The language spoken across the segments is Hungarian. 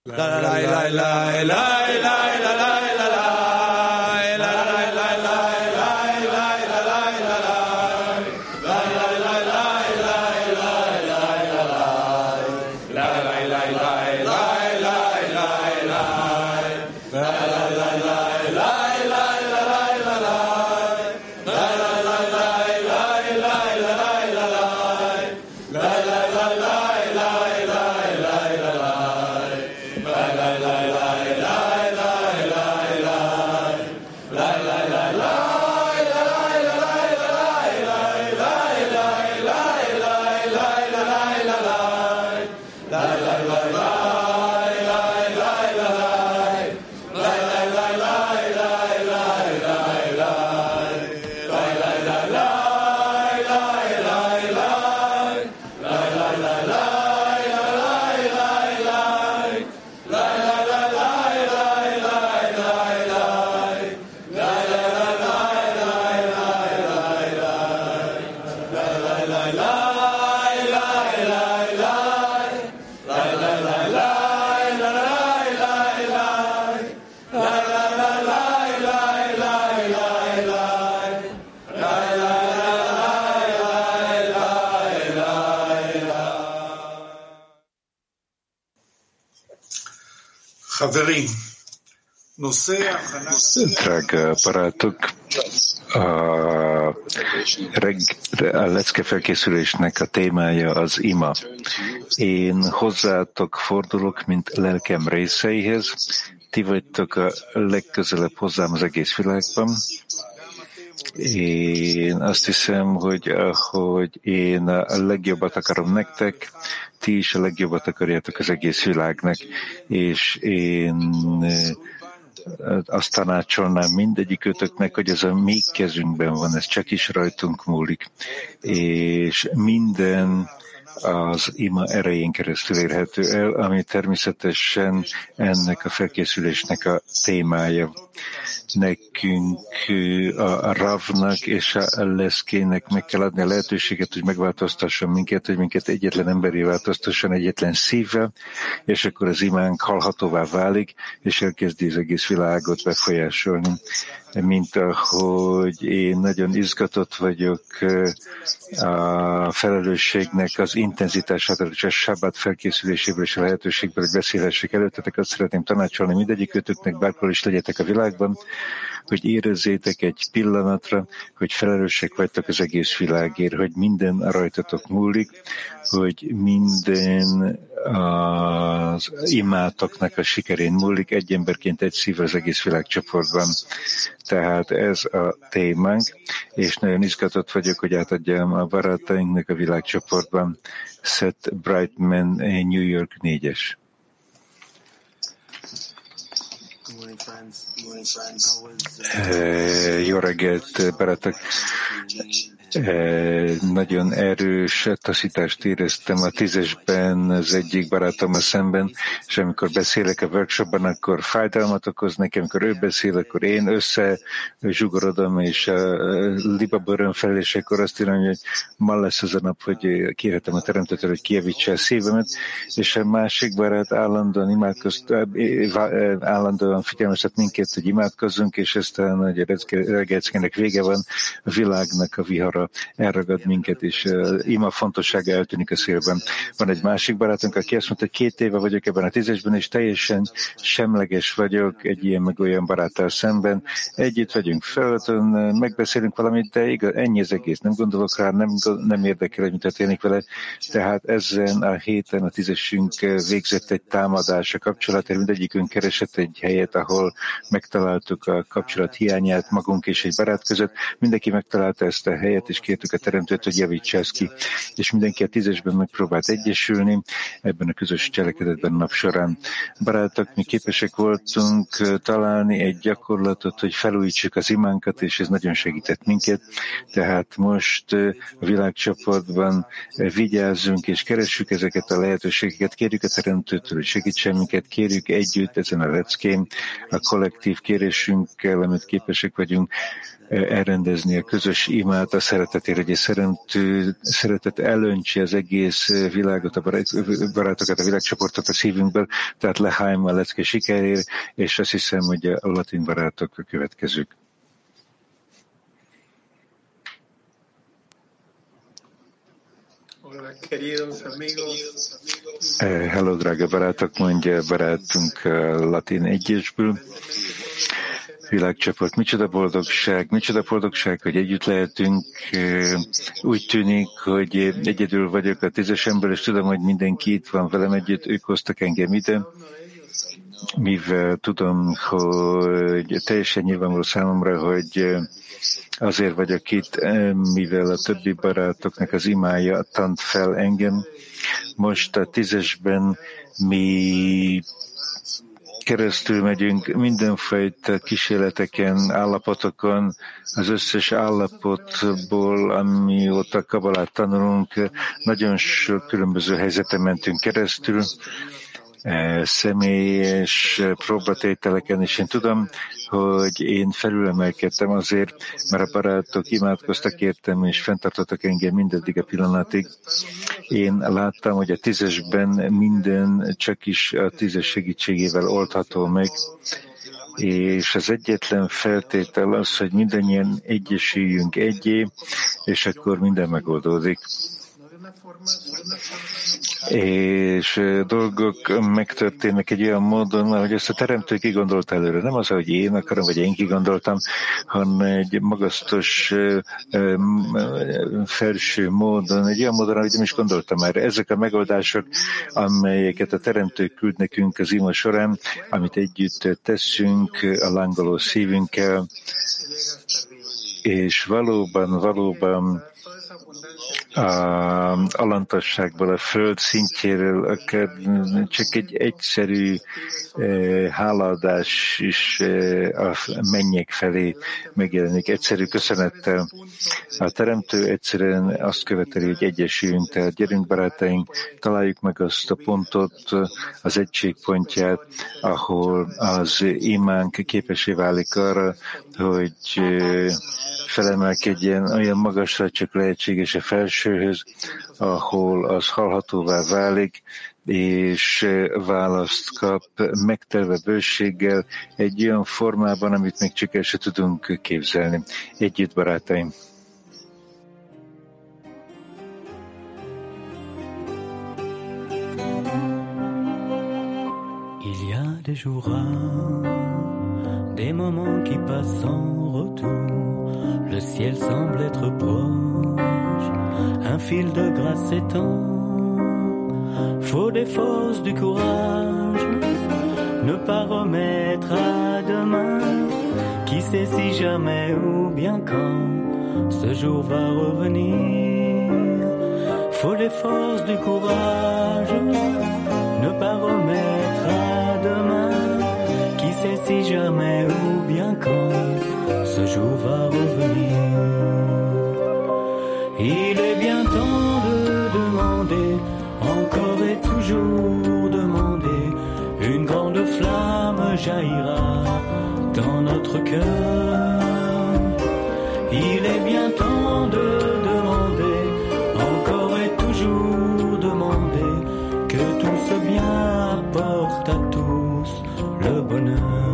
Drága barátok, a lecke felkészülésnek a témája az ima. Én hozzátok fordulok, mint lelkem részeihez. Ti vagytok a legközelebb hozzám az egész világban. Én azt hiszem, hogy ahogy én a legjobbat akarom nektek, ti is a legjobbat akarjátok az egész világnak, és én azt tanácsolnám mindegyikőtöknek, hogy ez a mi kezünkben van, ez csak is rajtunk múlik, és minden az ima erején keresztül érhető el, ami természetesen ennek a felkészülésnek a témája. Nekünk, a Ravnak és a Leszkének meg kell adni a lehetőséget, hogy megváltoztasson minket, hogy minket egyetlen emberi változtasson egyetlen szívvel, és akkor az imánk hallhatóvá válik, és elkezdi az egész világot befolyásolni. Mint ahogy én nagyon izgatott vagyok a felelősségnek az intenzitásától és a sabbat felkészüléséből és a lehetőségből, hogy beszélhessek előttetek, azt szeretném tanácsolni mindegyikőtöknek, bárhol is legyetek a világban, hogy érezzétek egy pillanatra, hogy felelősek vagytok az egész világért, hogy minden rajtatok múlik, hogy minden az imátoknak a sikerén múlik, egy emberként egy szív az egész világcsoportban. Tehát ez a témánk, és nagyon izgatott vagyok, hogy átadjam a barátainknak a világcsoportban. Seth Brightman, New York 4-es. Jó reggelt, barátok! Nagyon erős taszítást éreztem a 10-esben az egyik barátommal szemben, és amikor beszélek a workshopban, akkor fájdalmat okoz nekem, amikor ő beszél, akkor én összezsugorodom, és a libabőröm felel, és akkor azt írom, hogy ma lesz az a nap, hogy kérhetem a Teremtőtől, hogy kijavítsa a szívemet, és a másik barát állandóan figyelmeztet minket, hogy imádkozzunk, és aztán, hogy a reggelckének vége van, a világnak a vihara elragad minket, és ima fontossága eltűnik a szélben. Van egy másik barátunk, aki azt mondta, hogy 2 éve vagyok ebben a 10-esben, és teljesen semleges vagyok egy ilyen meg olyan baráttal szemben. Együtt vagyunk földön, megbeszélünk valamit, de igaz, ennyi az egész. Nem gondolok rá, nem érdekel, hogy mi történik vele. Tehát ezen a héten a 10-esünk végzett egy támadás a kapcsolatért, mindegyikünk keresett egy helyet, ahol megtaláltuk a kapcsolat hiányát magunk és egy barát között. Mindenki megtalálta ezt a helyet, és kértük a Teremtőt, hogy javítsa ezt ki. És mindenki a 10-esben megpróbált egyesülni ebben a közös cselekedetben a nap során. Barátok, mi képesek voltunk találni egy gyakorlatot, hogy felújítsuk az imánkat, és ez nagyon segített minket. Tehát most a világcsoportban vigyázzunk, és keressük ezeket a lehetőségeket, kérjük a Teremtőtől, hogy segítsen minket, kérjük együtt ezen a leckén, a kollektív kérésünkkel, amit képesek vagyunk elrendezni a közös imát, a szeretetére, hogy szeretet elöntse az egész világot, a barátokat, a világcsoportot a szívünkből, tehát Lehaim a lecke sikerére, és azt hiszem, hogy a latin barátok a következők. Hello, drága barátok, mondja barátunk latin egyesből. Világcsoport, micsoda boldogság, hogy együtt lehetünk. Úgy tűnik, hogy egyedül vagyok a 10-esemből, és tudom, hogy mindenki itt van velem együtt, ők hoztak engem ide, mivel tudom, hogy teljesen nyilvánvaló számomra, hogy azért vagyok itt, mivel a többi barátoknak az imája tant fel engem. Most a 10-esben mi keresztül megyünk mindenfajta kísérleteken, állapotokon, az összes állapotból, amióta kabalát tanulunk, nagyon sok különböző helyzeten mentünk keresztül, személyes próbatételeken, és én tudom, hogy én felülemelkedtem azért, mert a barátok imádkoztak értem, és fenntartottak engem mindeddig a pillanatig. Én láttam, hogy a 10-esben minden csak is a 10-es segítségével oldható meg, és az egyetlen feltétel az, hogy mindannyian egyesüljünk egyé, és akkor minden megoldódik. És dolgok megtörténnek egy olyan módon, hogy ezt a teremtő kigondolt előre. Nem az, hogy én akarom, vagy én kigondoltam, hanem egy magasztos felső módon, egy olyan módon, ahogy nem is gondoltam már. Ezek a megoldások, amelyeket a teremtő küld nekünk az ima során, amit együtt teszünk a lángoló szívünkkel, és valóban a alantasságból, a föld szintjéről akár csak egy egyszerű hálaadás is a mennyek felé megjelenik. Egyszerű köszönettel. A teremtő egyszerűen azt követeli, hogy egyesüljünk, tehát gyerünk barátaink, találjuk meg azt a pontot, az egységpontját, ahol az imánk képessé válik arra, hogy felemelkedjen olyan magasra, csak lehetséges a felsőhöz, ahol az hallhatóvá válik, és választ kap megtelve bőséggel egy olyan formában, amit még csak el se tudunk képzelni. Együtt, barátaim! Il y a des jours rares, des moments qui passent sans retour. Le ciel semble être proche, un fil de grâce s'étend. Faut des forces, du courage, ne pas remettre à demain. Qui sait si jamais ou bien quand ce jour va revenir. Faut des forces, du courage, ne pas remettre à demain. Qui sait si jamais ou bien quand ce jour va revenir. Il est bien temps de demander, encore et toujours demander. Une grande flamme jaillira dans notre cœur. Il est bien temps de demander, encore et toujours demander, que tout ce bien apporte à tous le bonheur.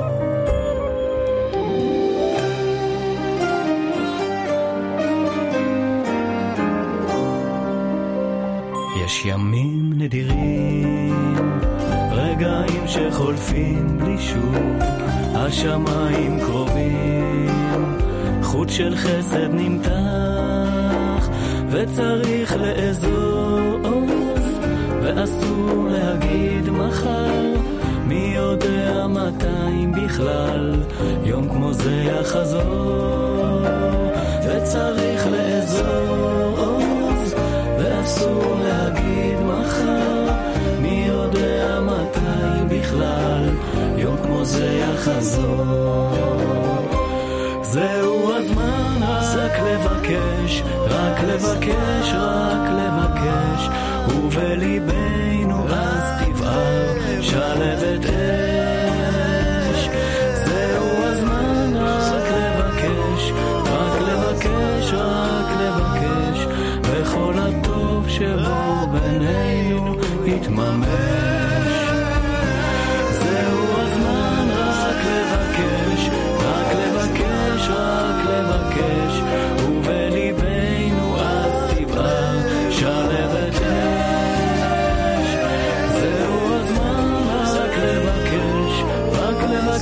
יש ימים נדירים, רגעים שחולפים בלי שוב, השמיים קרובים, חוט של חסד נמתח, וצריך לאזוז, ואסור להגיד מחר, מי יודע מתי בכלל, יום כמו זה יחזור, וצריך לאזוז, ואסור להגיד מחר, מי יודע מתי בכלל, יום כמו זה יחזור. זהו הזמן רק לבקש, רק לבקש, רק לבקש, ובליבנו אז תבער שלבת אש. זהו הזמן רק לבקש, רק לבקש, רק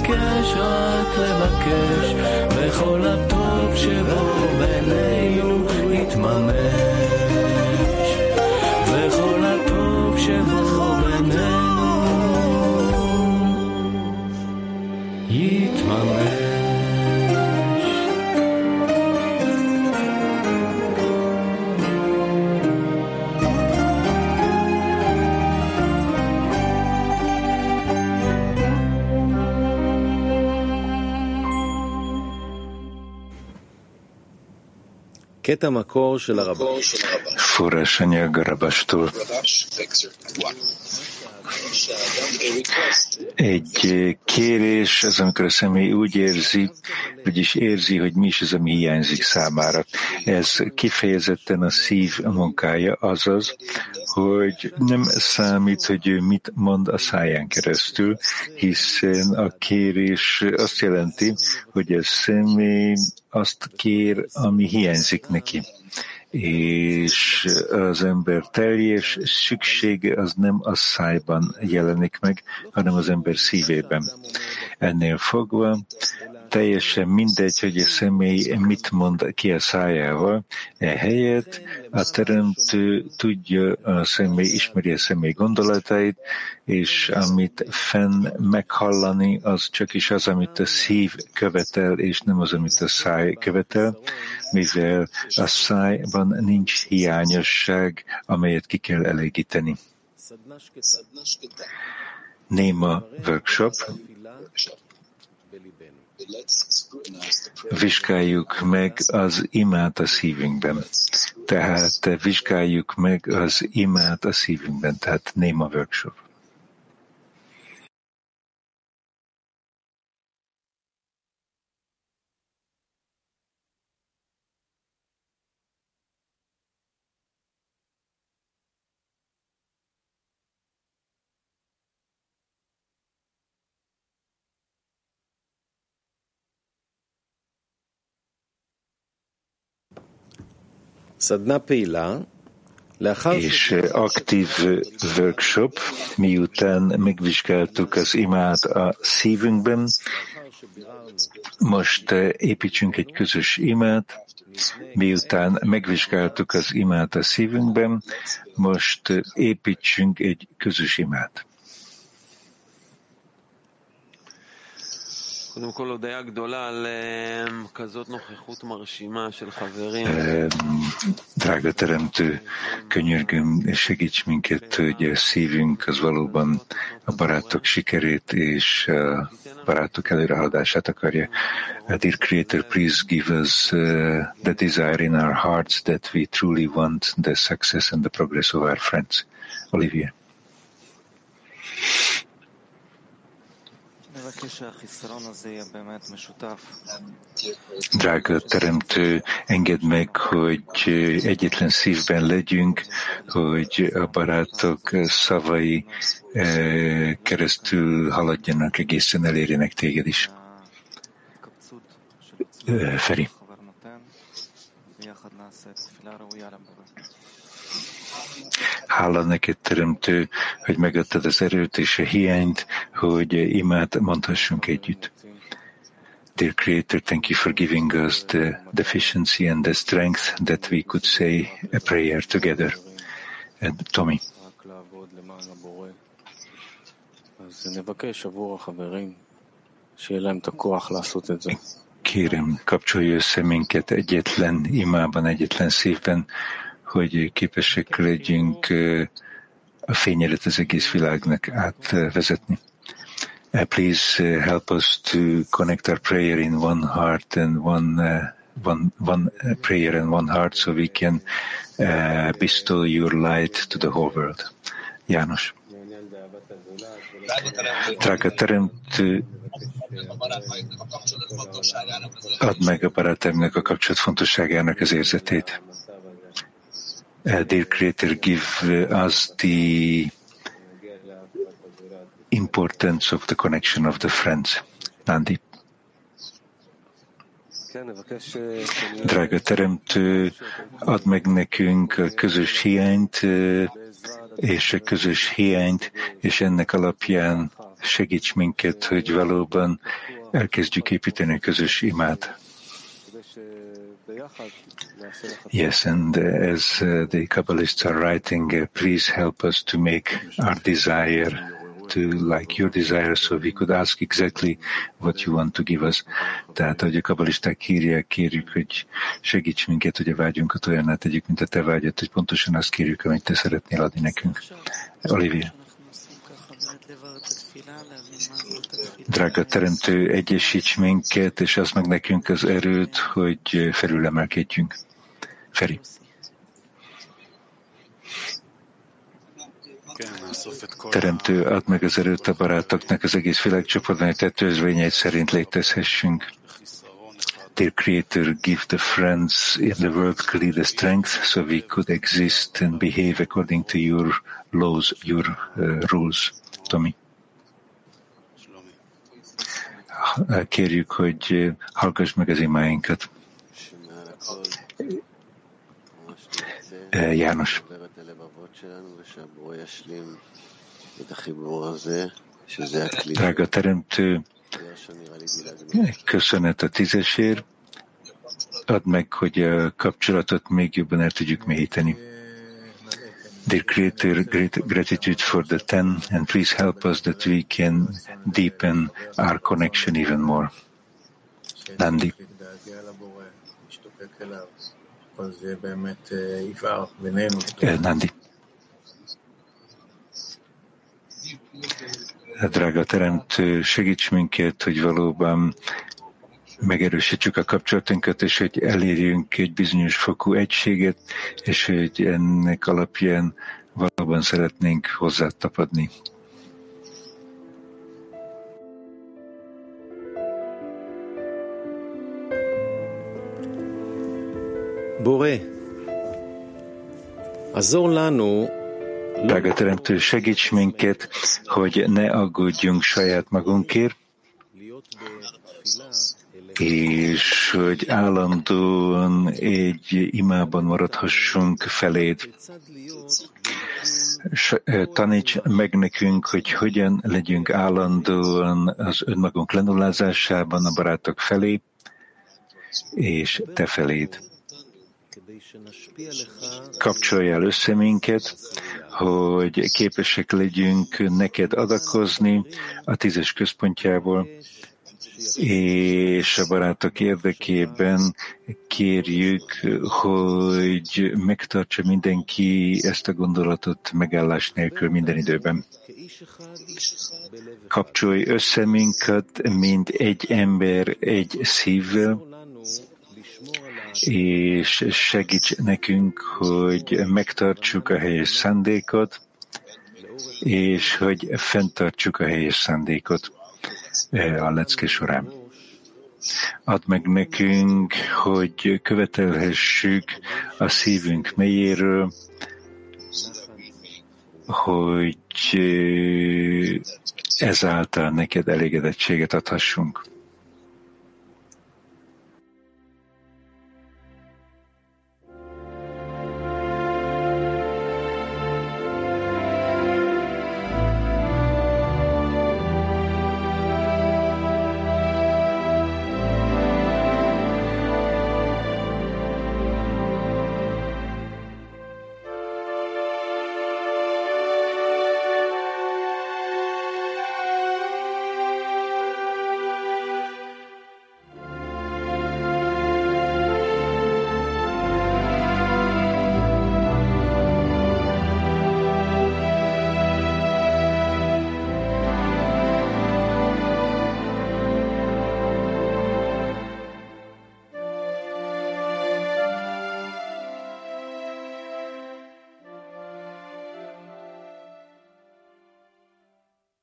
לבקש, רק לבקש, וכל הטוב שבו בינינו יתממש, וכל הטוב שבו בינינו יתממש. קטע מקור של הרבש. Forrásanyag Rabastól. Egy kérés az, amikor a személy úgy érzi, vagyis érzi, hogy mi is az, ami hiányzik számára. Ez kifejezetten a szív munkája, azaz, hogy nem számít, hogy ő mit mond a száján keresztül, hiszen a kérés azt jelenti, hogy a személy azt kér, ami hiányzik neki. És az ember teljes szüksége az nem a szájban jelenik meg, hanem az ember szívében. Ennél fogva teljesen mindegy, hogy a személy mit mond ki a szájával, ehelyett a teremtő tudja a személy, ismeri a személy gondolatait, és amit fenn meghallani, az csak is az, amit a szív követel, és nem az, amit a száj követel, mivel a szájban nincs hiányosság, amelyet ki kell elégíteni. Néma workshop. Vizsgáljuk meg az imát a szívünkben. Tehát vizsgáljuk meg az imát a szívünkben. Tehát néma workshop. És aktív workshop, miután megvizsgáltuk az imát a szívünkben, most építsünk egy közös imát, miután megvizsgáltuk az imát a szívünkben, most építsünk egy közös imát. Drága teremtő, könyörgöm, segíts minket, hogy a szívünk az valóban a barátok sikerét és a barátok előrehaladását akarja. Dear Creator, please give us the desire in our hearts that we truly want the success and the progress of our friends. Olivia. Drága teremtő, engedd meg, hogy egyetlen szívben legyünk, hogy a barátok szavai keresztül haladjanak, egészen elérjenek téged is. Feri. Hála neked, teremtő, hogy megadtad az erőt és a hiányt, hogy imát mondhassunk együtt. Dear Creator, thank you for giving us the deficiency and the strength that we could say a prayer together. And Tommy. Kérem, kapcsolj össze minket egyetlen imában, egyetlen szívben, hogy képesek legyünk a fényeret az egész világnak átvezetni. Please help us to connect our prayer in one heart and one prayer and one heart, so we can bestow your light to the whole world. János. Drága teremtő, add meg a barátaimnak a kapcsolat fontosságának az érzetét. Dear Creator, give us the importance of the connection of the friends. Nandi. Drága teremtő, add meg nekünk a közös hiányt, és a közös hiányt, és ennek alapján segíts minket, hogy valóban elkezdjük építeni a közös imát. Yes, and as the Kabbalists are writing, please help us to make our desire to like your desire, so we could ask exactly what you want to give us. Tehát, ahogy a kabbalisták írják, kérjük, hogy segíts minket, hogy a vágyunkat olyanná tegyük, mint a te vágyad, hogy pontosan azt kérjük, amit te szeretnél adni nekünk. Olivia. Drága Teremtő, egyesíts minket, és az meg nekünk az erőt, hogy felülemelkedjünk. Feri. Teremtő, add meg az erőt a barátoknak az egész világcsoportban, hogy te törvényeid szerint létezhessünk. Dear Creator, give the friends in the world clear the strength so we could exist and behave according to your laws, your rules. Tomi. Kérjük, hogy hallgass meg az imáinkat. János. Drága Teremtő, köszönet a 10-esért. Add meg, hogy a kapcsolatot még jobban el tudjuk mélyíteni. Dear Creator, great gratitude for the 10, and please help us that we can deepen our connection even more. Nandi. Nandi. Drága Teremtő, segíts minket, hogy valóban megerősítsük a kapcsolatunkat, és hogy elérjünk egy bizonyos fokú egységet, és hogy ennek alapján valóban szeretnénk hozzád tapadni. Boré, azor lanu. Drága Teremtő, segíts minket, hogy ne aggódjunk saját magunkért, és hogy állandóan egy imában maradhassunk feléd. Taníts meg nekünk, hogy hogyan legyünk állandóan az önmagunk lenullázásában a barátok felé, és te feléd. Kapcsolj el össze minket, hogy képesek legyünk neked adakozni a 10-es központjából, és a barátok érdekében kérjük, hogy megtartsa mindenki ezt a gondolatot megállás nélkül minden időben. Kapcsolj össze minket, mint egy ember, egy szívvel, és segíts nekünk, hogy megtartsuk a helyes szándékot, és hogy fenntartsuk a helyes szándékot a lecke során. Add meg nekünk, hogy követelhessük a szívünk mélyéről, hogy ezáltal neked elégedettséget adhassunk.